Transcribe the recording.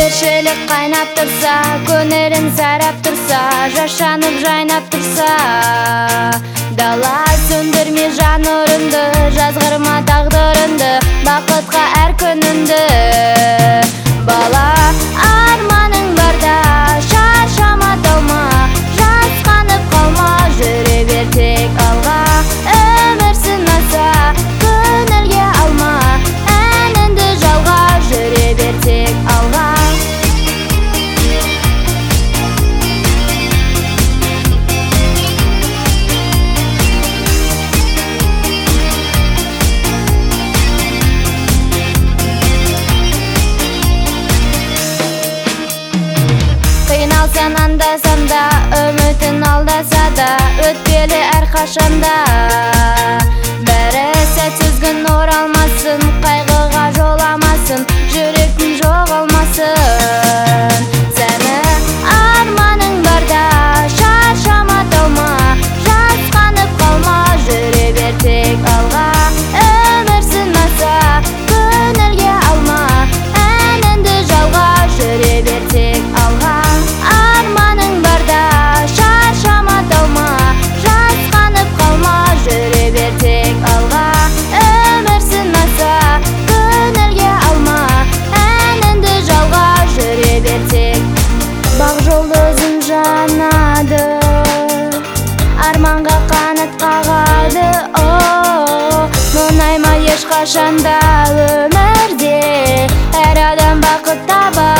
тіршілік қайнап тұрса, көңілің сайрап тұрса, жашанып жайнап тұрса, дала сөндірме жан нұрыңды, жазғырма тағдырыңды, бақытқа әр күніңді. Бала, арманың барда шаршама, талма, жасқанып қалма, жүре бер тек алға. Өмір сынаса, көңілге алма, әніңді жалға, жүре бер тек алға. Қиналсаң анда-санда, үмітін алдаса да, өтпелі әрқашанда. Бәрі сәтсіз күн оралмасын, қайғыға жоламасын, жүректің жоғалмасын. Сәні арманың барда шаршама, талма, жасқанып қалма, жүре бер тек алға. Өмір сынаса, көңілге алма, әніңді жалға, жүре бер тек алға. Арманың барда шаршама, талма, жасқанып қалма, жүре бер тек алға. Өмір сынаса, көңілге алма, әніңді жалға, жүре бер тек. Бақ жолды ұзын жанады, арманға қанат қағады. Мұңайма ешқашанда өмірде, әр адам бақыт табады.